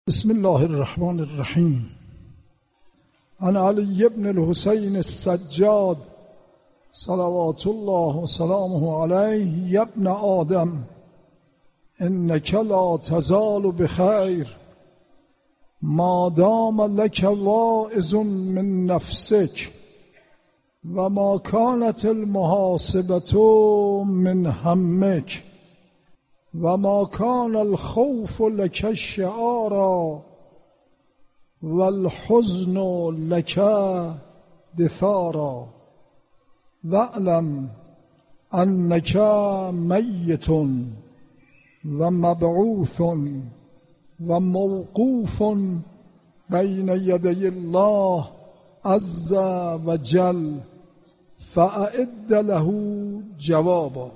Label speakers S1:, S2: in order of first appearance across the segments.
S1: بسم الله الرحمن الرحیم. عن علی بن الحسین السجاد صلوات الله و سلامه علیه یا ابن آدم انک لا تزال بخیر ما دام لک واعظ من نفسک و ما کانت المحاسبة من همک و ما کان الخوف لک شعارا و الحزن لک دثارا واعلم انک میت و مبعوث و موقوف بین یدی الله عز و جل فاعد له جوابا.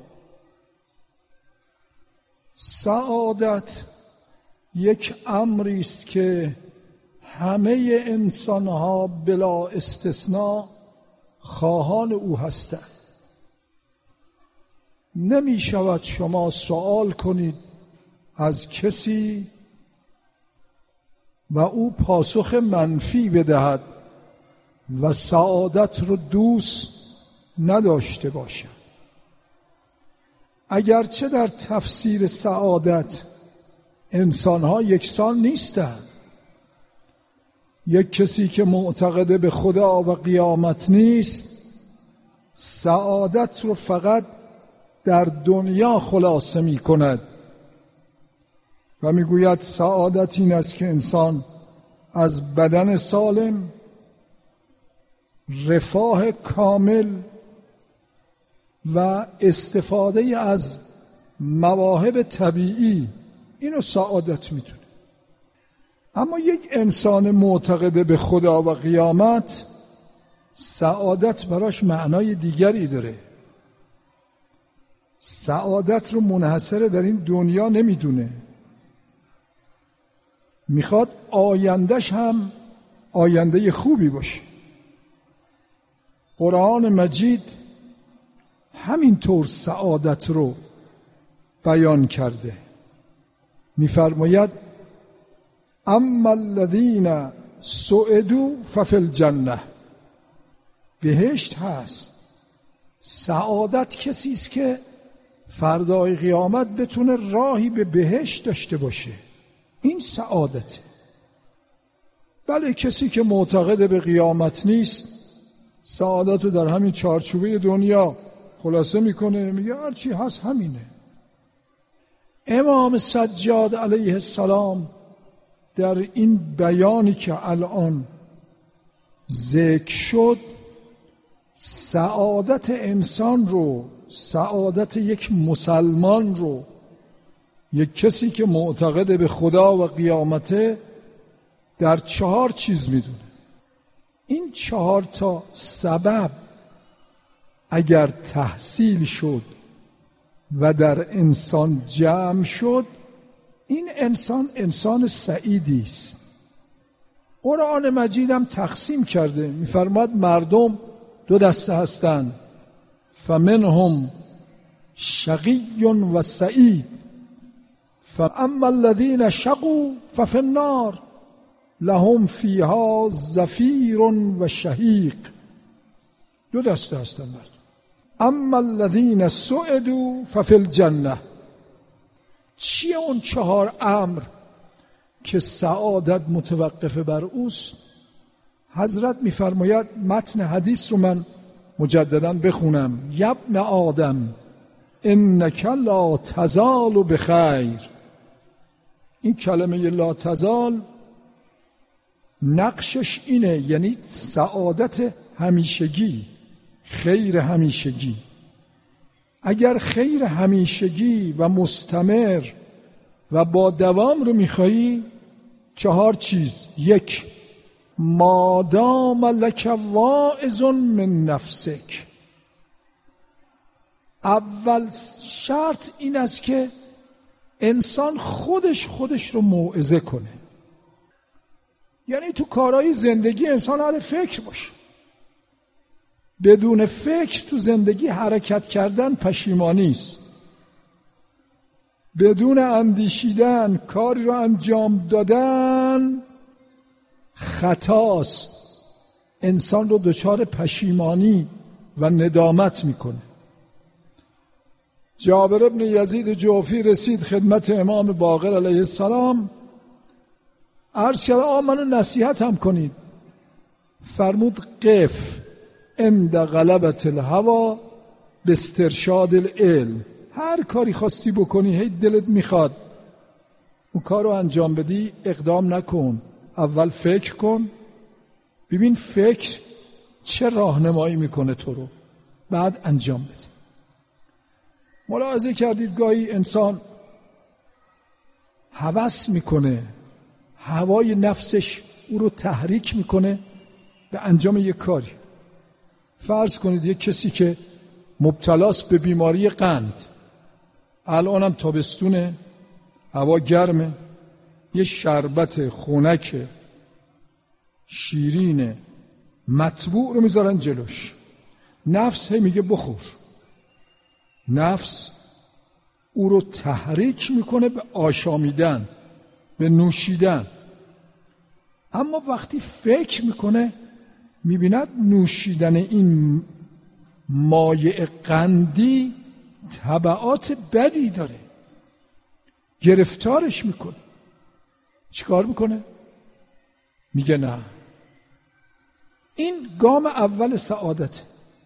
S1: سعادت یک امری است که همه انسانها بلا استثناء خواهان او هستند. نمی شود شما سوال کنید از کسی و او پاسخ منفی بدهد و سعادت رو دوست نداشته باشد. اگرچه در تفسیر سعادت انسانها یکسان نیستند. یک کسی که معتقد به خدا و قیامت نیست سعادت رو فقط در دنیا خلاصه می کند و می گوید سعادت این است که انسان از بدن سالم، رفاه کامل و استفاده از مواهب طبیعی اینو سعادت میدونه. اما یک انسان معتقد به خدا و قیامت سعادت براش معنای دیگری داره. سعادت رو منحصر در این دنیا نمیدونه، میخواد آیندهش هم آینده خوبی باشه. قرآن مجید همینطور سعادت رو بیان کرده. میفرماید اما الذین سعدوا ففی الجنه. بهشت هست. سعادت کسی است که فردای قیامت بتونه راهی به بهشت داشته باشه. این سعادته. بله کسی که معتقد به قیامت نیست سعادت رو در همین چارچوبه دنیا خلاصه میکنه، میگه هرچی هست همینه. امام سجاد علیه السلام در این بیانی که الان ذکر شد سعادت انسان رو، سعادت یک مسلمان رو، یک کسی که معتقد به خدا و قیامته در 4 چیز میدونه. این 4 تا سبب اگر تحصیل شد و در انسان جمع شد این انسان سعیدی است. قرآن مجید هم تقسیم کرده، میفرماد مردم 2 دسته هستند، فمنهم شقی و سعید فاما الذین شقوا ففی النار لهم فیها زفیر و شهیق. 2 دسته هستند مردم. اما الذین سعدوا ففی الجنه. چیه اون 4 امر که سعادت متوقف بر اوست؟ حضرت میفرماید، متن حدیث رو من مجددا بخونم، یا ابن آدم انک لا تزال بخیر. این کلمه لا تزال نقشش اینه، یعنی سعادت همیشگی، خیر همیشگی. اگر خیر همیشگی و مستمر و با دوام رو میخوایی 4 چیز. 1 ما دام لک واعظ من نفسک. اول شرط این است که انسان خودش رو موعظه کنه. یعنی تو کارهای زندگی انسان حال فکر باشه. بدون فکر تو زندگی حرکت کردن پشیمانی است. بدون اندیشیدن کاری رو انجام دادن خطاست انسان رو دچار پشیمانی و ندامت میکنه. جابر ابن یزید جعفی رسید خدمت امام باقر علیه السلام، عرض کرد آقا منو نصیحت هم کنید. فرمود قف عند غلبت الهوا باسترشاد العلم. هر کاری خواستی بکنی هی دلت میخواد اون کار رو انجام بدی، اقدام نکن، اول فکر کن، ببین فکر چه راهنمایی میکنه تو رو، بعد انجام بده. ملاحظه کردید گاهی انسان هوس میکنه، هوای نفسش او رو تحریک میکنه به انجام یک کاری. فرض کنید یک کسی که مبتلاست به بیماری قند، الانم تابستونه، هوا گرمه، یه شربت خنک شیرین مطبوع رو میذارن جلوش، نفس هی میگه بخور، نفس او رو تحریک میکنه به آشامیدن، به نوشیدن. اما وقتی فکر میکنه میبیند نوشیدن این مایع قندی تبعات بدی داره، گرفتارش میکنه. چیکار میکنه؟ میگه نه. این گام اول سعادت.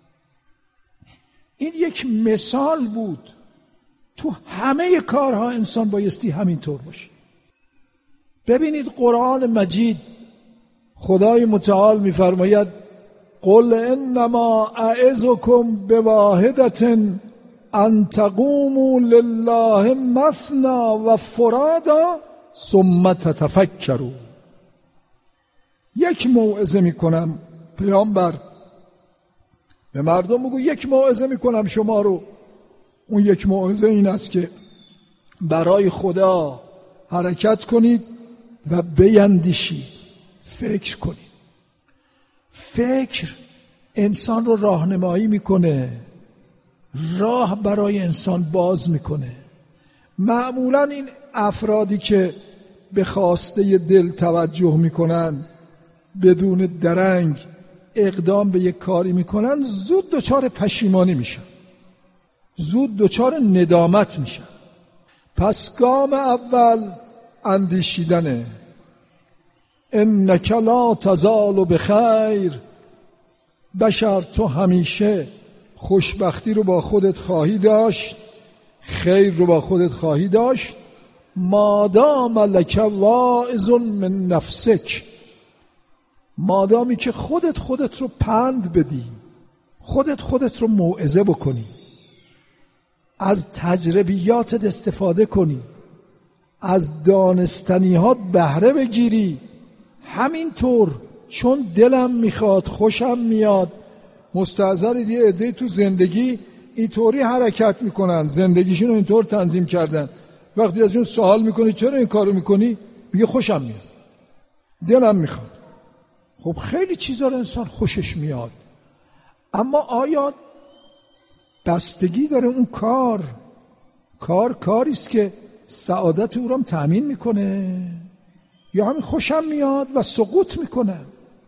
S1: این یک مثال بود. تو همه کارها انسان بایستی همینطور باشه. ببینید قرآن مجید خدای متعال میفرماید قل انما اعظکم بواحدة ان تقوموا لله مثنی و فرادا ثم تتفکروا. یک موعظه میکنم، پیامبر به مردم بگو یک موعظه میکنم شما رو. اون یک موعظه این است که برای خدا حرکت کنید و بیندیشید، فکر کنید. فکر انسان رو راهنمایی میکنه، راه برای انسان باز میکنه. معمولا این افرادی که به خواسته دل توجه میکنن، بدون درنگ اقدام به یک کاری میکنن، زود دچار پشیمانی میشن، زود دچار ندامت میشن. پس گام اول اندیشیدنه. انک لا تزال بخیر. بشر تو همیشه خوشبختی رو با خودت خواهی داشت، خیر رو با خودت خواهی داشت، مادام لک واعظ من نفسک، مادامی که خودت رو پند بدی، خودت رو موعظه بکنی، از تجربیاتت استفاده کنی، از دانستنیات بهره بگیری. همینطور چون دلم میخواد، خوشم میاد. مستحضرید یه عده تو زندگی اینطوری حرکت میکنن، زندگیشون رو اینطور تنظیم کردن، وقتی ازشون سوال میکنی چرا این کارو میکنی، میگه خوشم میاد، دلم میخواد. خب خیلی چیزا رو انسان خوشش میاد، اما آیا بستگی داره اون کاری است که سعادت او رو تأمین میکنه، یا همین خوشم میاد و سقوط میکنه؟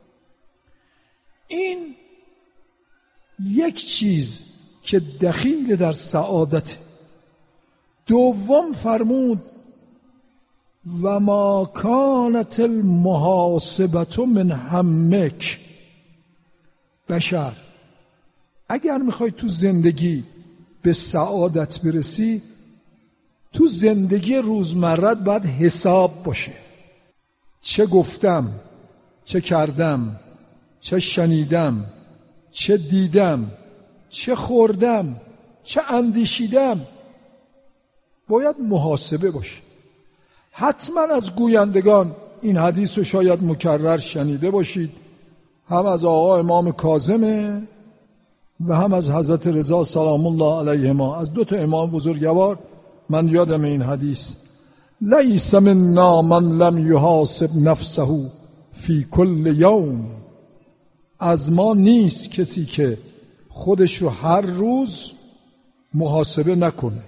S1: این یک چیز که دخیل در سعادت. دوم فرمود و ما کانت المحاسبة من همک. بشر اگر میخوای تو زندگی به سعادت برسی، تو زندگی روزمرت باید حساب باشه. چه گفتم، چه کردم، چه شنیدم، چه دیدم، چه خوردم، چه اندیشیدم، باید محاسبه باشه. حتما از گویندگان این حدیث رو شاید مکرر شنیده باشید، هم از آقا امام کاظمه و هم از حضرت رضا سلام الله علیهما، از دو تا امام بزرگوار. من یادم این حدیث لیس منا من لم یحاسب نفسه فی کل یوم. از ما نیست کسی که خودش رو هر روز محاسبه نکنه.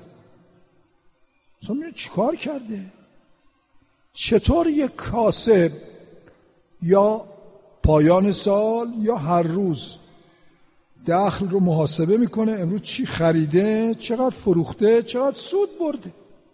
S1: مثلا چیکار کرده؟ چطور یک کاسب یا پایان سال یا هر روز دخل رو محاسبه میکنه، امروز چی خریده، چقدر فروخته، چقدر سود برده.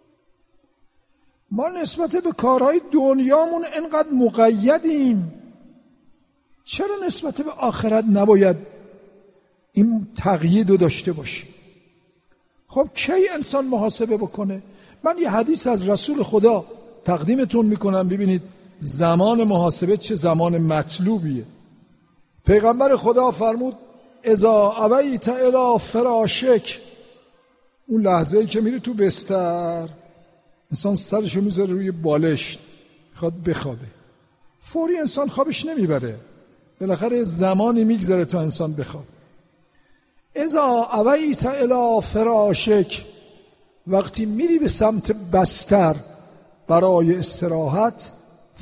S1: ما نسبت به کارهای دنیامون انقدر مقیدیم، چرا نسبت به آخرت نباید این تقیید رو داشته باشیم؟ خب کی انسان محاسبه بکنه؟ من یه حدیث از رسول خدا تقدیمتون میکنم ببینید زمان محاسبه چه زمان مطلوبیه. پیغمبر خدا فرمود اذا ابیت الی فراشک، اون لحظه‌ای که میری تو بستر، انسان سرشو میذاره روی بالشت میخواد بخوابه، فوری انسان خوابش نمیبره، بالاخره زمانی میگذره تا انسان بخواب. اذا ابیت الی فراشک، وقتی میری به سمت بستر برای استراحت،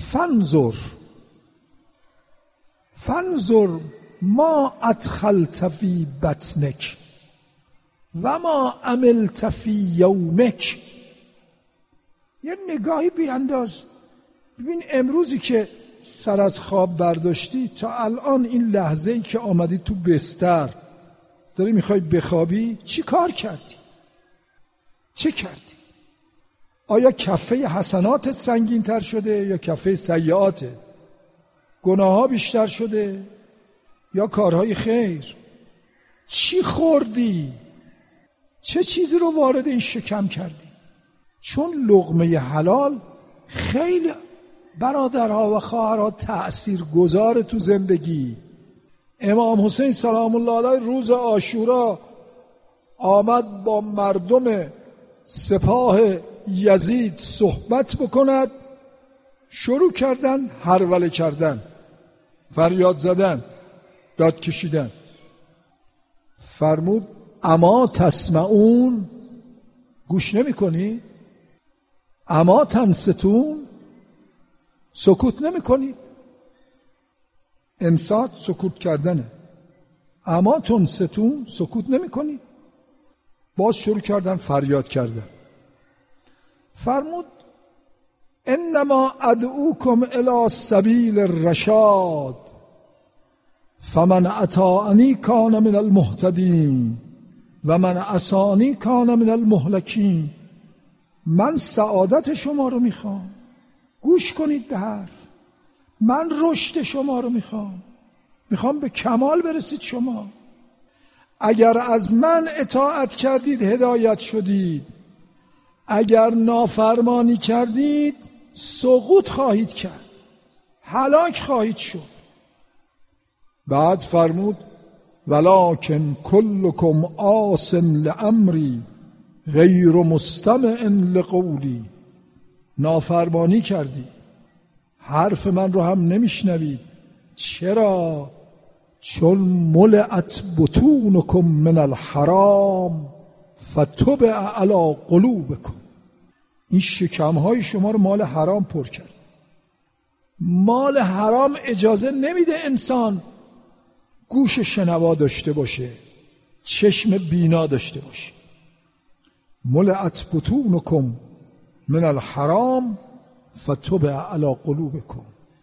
S1: فانظر ما ادخلت فی بطنک و ما عملت فی یومک. یه نگاهی بیانداز ببین امروزی که سر از خواب برداشتی تا الان این لحظه‌ای که آمدی تو بستر داری میخوای بخوابی، چی کار کردی؟ چه کردی؟ آیا کفه حسناتت سنگین تر شده یا کفه سیئاتت؟ گناه ها بیشتر شده یا کارهای خیر؟ چی خوردی؟ چه چیزی رو وارد این شکم کردی؟ چون لقمه حلال خیلی برادرها و خواهرها تأثیر گذاره تو زندگی. امام حسین سلام الله علیه روز عاشورا آمد با مردم سپاه یزید صحبت بکند، شروع کردن هروله کردن، فریاد زدن، داد کشیدن. فرمود اما تسمعون، گوش نمی کنی؟ اما تنصتون، سکوت نمی کنی؟ انصات سکوت کردنه. اما تنصتون، سکوت نمی کنی؟ باز شروع کردن فریاد کردن. فرمود انما ادعوکم الی سبیل الرشاد فمن اطاعنی کان من المهتدین و من عصانی کان من المهلکین. من سعادت شما رو میخوام، گوش کنید به حرف. من رشد شما رو میخوام به کمال برسید شما. اگر از من اطاعت کردید هدایت شدید، اگر نافرمانی کردید سقوط خواهید کرد، هلاک خواهید شد. بعد فرمود ولکن کلکم عاص لامری غیر مستمع لقولی. نافرمانی کردید، حرف من رو هم نمیشنوید. چرا؟ چون ملئت بطونکم من الحرام فطبع علی قلوبکم. این شکمهای شما رو مال حرام پر کرد. مال حرام اجازه نمیده انسان گوش شنوا داشته باشه، چشم بینا داشته باشه. ملئت بطونکم من الحرام فطبع علی قلوبکم.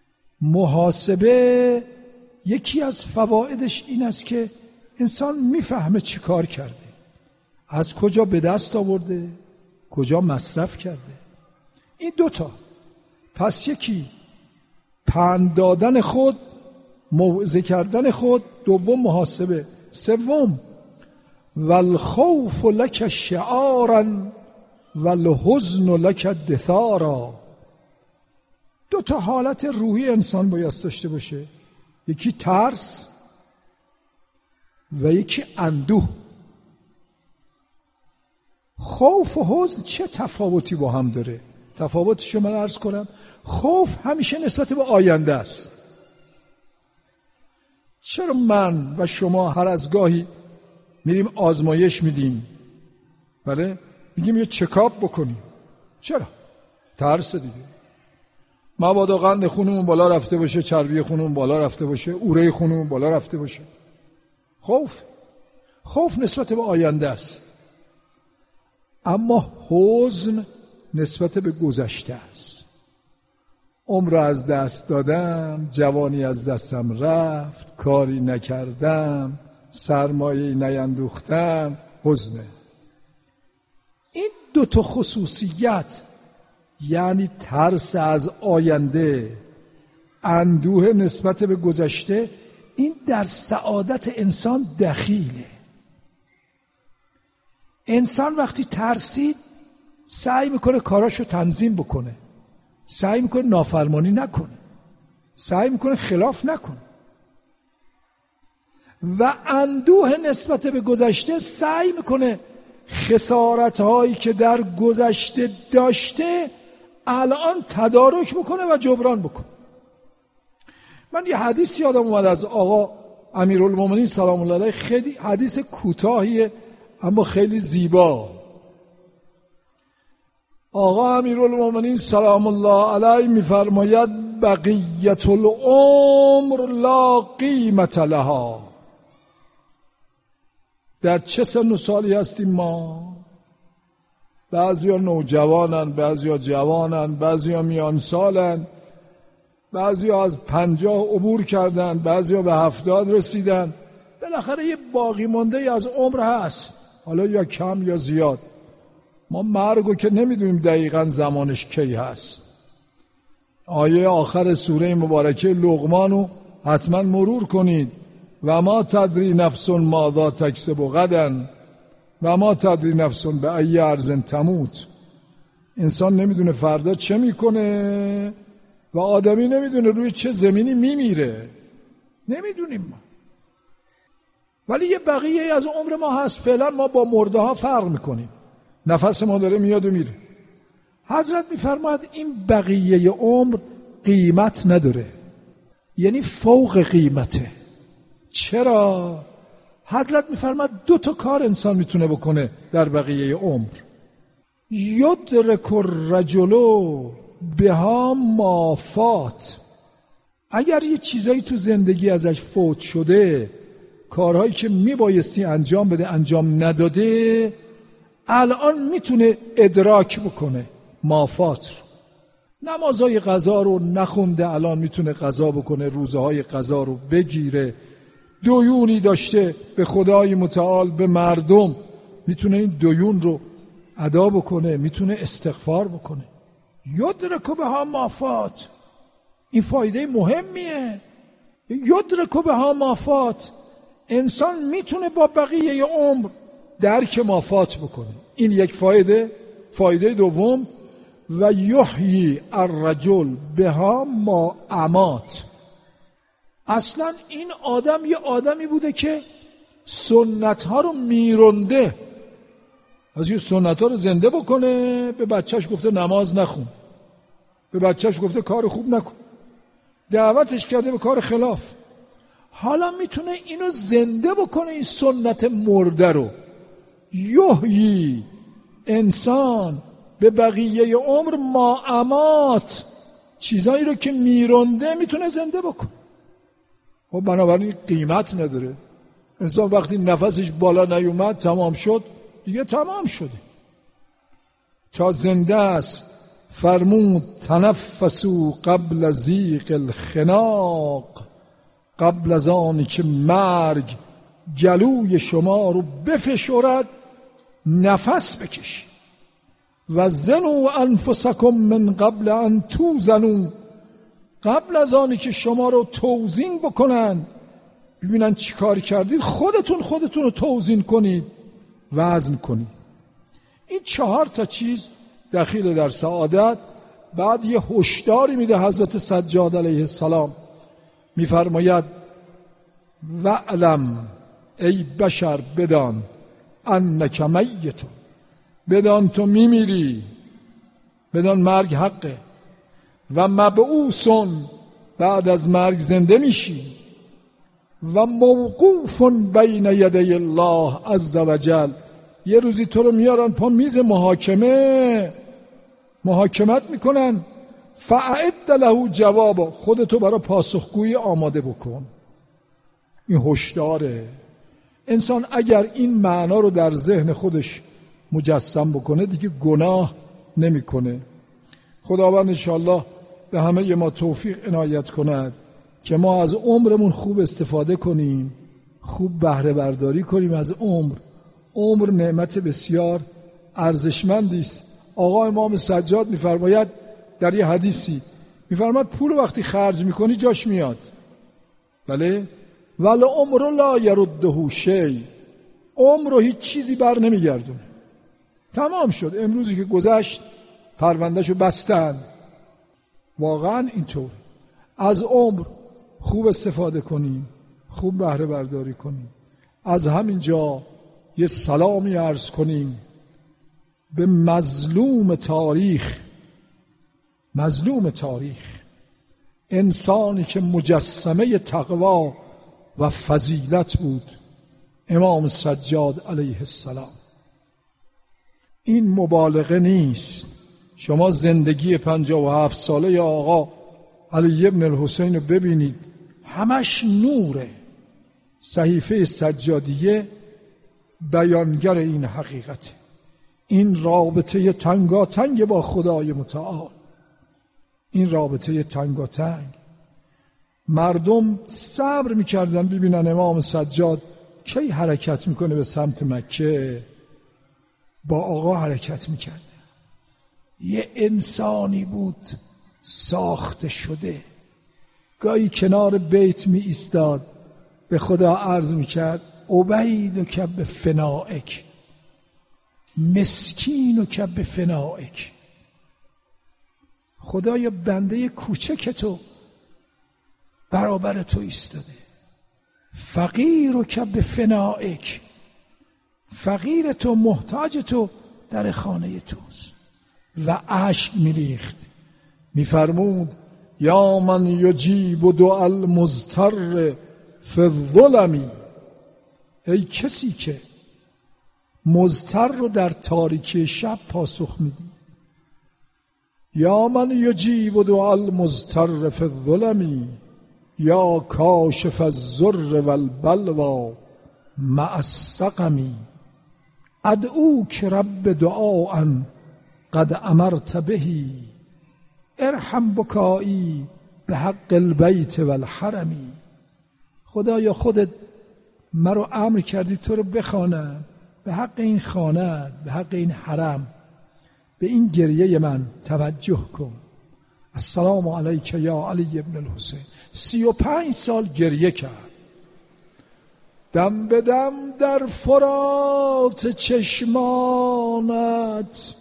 S1: محاسبه یکی از فوایدش این است که انسان میفهمه چی کار کرده، از کجا به دست آورده، کجا مصرف کرده. این دوتا. پس یکی پند دادن خود، موعظه کردن خود، دوم محاسبه، سوم والخوف لک شعارا والحزن لک دثارا. دوتا حالت روحی انسان باید داشته باشه، یکی ترس و یکی اندوه. خوف و حزن چه تفاوتی با هم داره؟ تفاوتشو من عرض کنم. خوف همیشه نسبت به آینده است. چرا من و شما هر از گاهی میریم آزمایش میدیم؟ بله؟ میگیم یه چکاپ بکنیم. چرا؟ ترس دیگه. مبادا قند خونمون بالا رفته باشه، چربی خونمون بالا رفته باشه، اوره خونمون بالا رفته باشه. خوف نسبت به آینده است. اما حزن نسبت به گذشته است. عمر رو از دست دادم، جوانی از دستم رفت، کاری نکردم، سرمایه‌ای نیندوختم، حزنه. این دو تا خصوصیت، یعنی ترس از آینده، اندوه نسبت به گذشته، این در سعادت انسان دخیله. انسان وقتی ترسید سعی میکنه کاراشو تنظیم بکنه، سعی میکنه نافرمانی نکنه، سعی میکنه خلاف نکنه. و اندوه نسبت به گذشته سعی میکنه خسارت‌هایی که در گذشته داشته الان تدارک بکنه و جبران بکنه. من یه حدیث یادم اومد از آقا امیرالمومنین سلام الله علیه، خیلی حدیث کوتاهیه اما خیلی زیبا. آقا امیرالمومنین سلام الله علیه میفرماید بقیت العمر لا قیمت لها. در چه سن و سالی هستیم ما؟ بعضیا نوجوانن، بعضیا جوانن، بعضیا میان سالن، بعضیا از 50 عبور کردن، بعضیا به 70 رسیدن. بالاخره یه باقی مانده از عمر هست، حالا یا کم یا زیاد. ما مرگو که نمیدونیم دقیقاً زمانش کی هست. آیه آخر سوره مبارکه لقمانو حتما مرور کنید. و ما تدری نفس ماذا تکسب غدا و ما تدری نفس بأی ارض تموت. انسان نمیدونه فردا چه میکنه و آدمی نمیدونه روی چه زمینی میمیره. نمیدونیم ما. ولی یه بقیه از عمر ما هست. فعلا ما با مرده ها فرق میکنیم، نفس ما داره میاد و میره. حضرت میفرماید این بقیه عمر قیمت نداره، یعنی فوق قیمته. چرا؟ حضرت میفرماید 2 تا کار انسان میتونه بکنه در بقیه عمر. یدرک الرجل بها ما فات. اگر یه چیزایی تو زندگی ازش فوت شده، کارهایی که میبایستی انجام بده انجام نداده، الان میتونه ادراک بکنه ما فات رو. نمازهای قضا رو نخونده، الان میتونه قضا بکنه، روزهای قضا رو بگیره. دیونی داشته به خدای متعال، به مردم، میتونه این دیون رو ادا بکنه، میتونه استغفار بکنه. یدرک بها ما فات. این فایده مهمیه. یدرک بها ما فات. انسان میتونه با بقیه عمر درک ما فات بکنه. این یک فایده. فایده دوم و یحیی الرجل بها ما امات. اصلا این آدم یه آدمی بوده که سنت ها رو میرونده، از یه سنت ها رو زنده بکنه. به بچهش گفته نماز نخون، به بچهش گفته کار خوب نکن، دعوتش کرده به کار خلاف. حالا میتونه اینو زنده بکنه، این سنت مرده رو. یحیی، انسان به بقیه عمر ما امات، چیزایی رو که میرونده میتونه زنده بکنه. خب بنابراین قیمت نداره. انسان وقتی نفسش بالا نیومد تمام شد، دیگه تمام شده. تا زنده است فرمود تنفسوا قبل ضیق الخناق، قبل از آنی که مرگ گلوی شما رو بفشرد نفس بکشید. و زنوا انفسکم من قبل ان توزنوا، قبل از آنی که شما رو توزین بکنن، ببینن چی کار کردید، خودتون رو توزین کنید، وزن کنید. این 4 تا چیز دخیل در سعادت. بعد یه هشداری میده حضرت سجاد علیه السلام، میفرماید وعلم، ای بشر بدان، انک میت، بدان تو میمیری، بدان مرگ حقه. و مبعوث، بعد از مرگ زنده میشی. و موقوف بین یدی الله عز وجل، یه روزی تو رو میارن پا میز محاکمت میکنن. فاعد له جواب، خودتو برای پاسخگویی آماده بکن. این هشداره. انسان اگر این معنا رو در ذهن خودش مجسم بکنه دیگه گناه نمیکنه. خداوند انشاءالله به همه ما توفیق عنایت کند که ما از عمرمون خوب استفاده کنیم، خوب بهره برداری کنیم از عمر نعمت بسیار ارزشمندی است. آقا امام سجاد می‌فرماید در یه حدیثی، می‌فرماید پول وقتی خرج می‌کنی جاش میاد، بله، ول عمر لا یرده شیء، عمر رو هیچ چیزی بر نمیگردونه. تمام شد، امروزی که گذشت پروندهشو بستن. واقعا اینطور. از عمر خوب استفاده کنیم، خوب بهره برداری کنیم. از همین جا یه سلامی عرض کنیم به مظلوم تاریخ، انسانی که مجسمه تقوا و فضیلت بود، امام سجاد علیه السلام. این مبالغه نیست. شما زندگی 57 ساله آقا علی ابن الحسین رو ببینید، همش نوره. صحیفه سجادیه بیانگر این حقیقته، این رابطه تنگاتنگ با خدای متعال، این رابطه تنگاتنگ. مردم صبر میکردن ببینن امام سجاد کی حرکت میکنه به سمت مکه. با آقا حرکت میکرده. یه انسانی بود ساخته شده، گاهی کنار بیت می ایستاد به خدا عرض میکرد عبید و کب فنائک، مسکین و کب فنائک، خدایا بنده کوچک تو برابر تو ایستاده، فقیر و کب فنائک، فقیر تو محتاج تو در خانه توست. و اشک میریخت، میفرمود یا من یجیب دعا المضطر فی الظلم، ای کسی که مضطر رو در تاریکی شب پاسخ میدی. یا من یجیب دعا المضطر فی الظلم، یا کاشف الضر والبلوى مع السقم، ادعوک رب دعاء قد امرت به، ارحم بکایی به حق البیت والحرم. خدایا خودت مرا امر کردی تو رو بخوانم به حق این خانه، به حق این حرم، به این گریه من توجه کن. السلام علیک یا علی ابن الحسین. 35 سال گریه کرد. دم به دم در فرات چشمانت،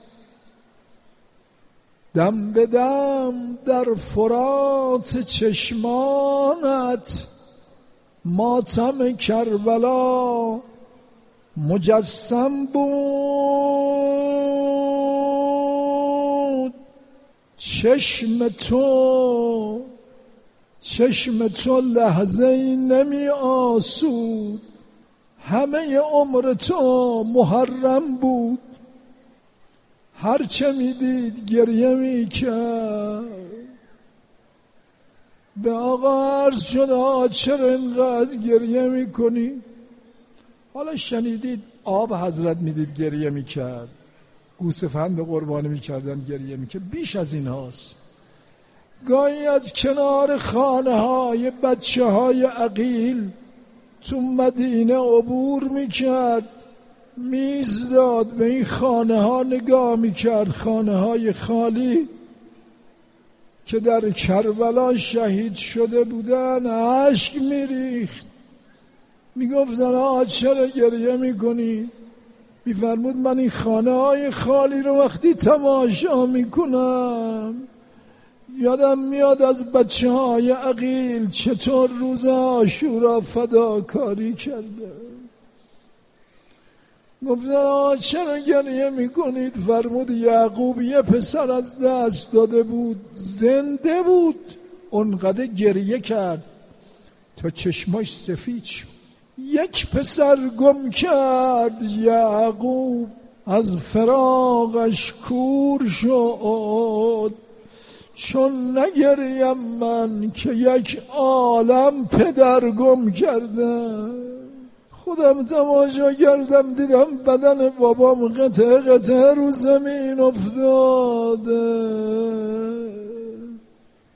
S1: دم به دم در فرات چشمانت، ماتم کربلا مجسم بود. چشم تو لحظه ای نمی آسود، همه عمر تو محرم بود. هرچه می دید گریه می کرد. به آقا عرض شد چرا اینقدر گریه می کنی؟ حالا شنیدید آب حضرت می دید گریه می کرد، گوسفند قربانی می کردن گریه می کرد. بیش از این هاست. گاهی از کنار خانه های بچه های عقیل تو مدینه عبور می کرد، میزداد به این خانه ها نگاه می کرد، خانه های خالی که در کربلا شهید شده بودن. اشک می ریخت. می گفتن چرا گریه می کنی؟ می فرمود من این خانه های خالی رو وقتی تماشا می کنم یادم میاد از بچه های عقیل چطور روز عاشورا فداکاری کرده. گفتن چرا گریه میکنید؟ فرمود یعقوب یه پسر از دست داده بود، زنده بود، اونقدر گریه کرد تا چشماش سفید شد. یک پسر گم کرد یعقوب، از فراقش کور شد. چون نگریم من که یک عالم پدر گم کردم. خودم تماشا کردم دیدم بدن بابام قطعه قطعه رو زمین افتاده.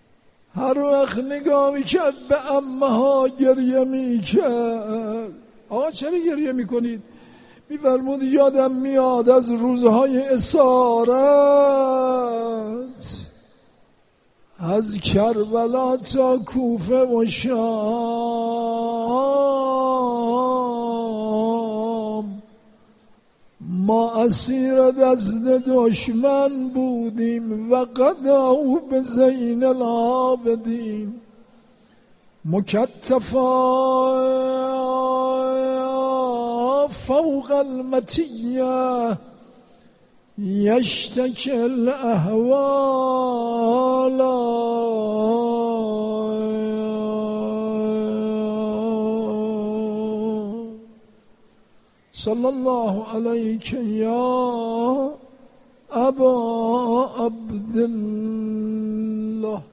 S1: هر وقت نگاه میکرد به عمه ها گریه میکرد. آقا چرا گریه میکنید؟ میفرمود یادم میاد از روزهای اسارت، از کربلا تا کوفه و شام ما اسیر دست دشمن بودیم و قداو به زین العابدین مکتفا فوق المتیه یشتکی الاحوال. صلی الله علیک یا ابا عبدالله.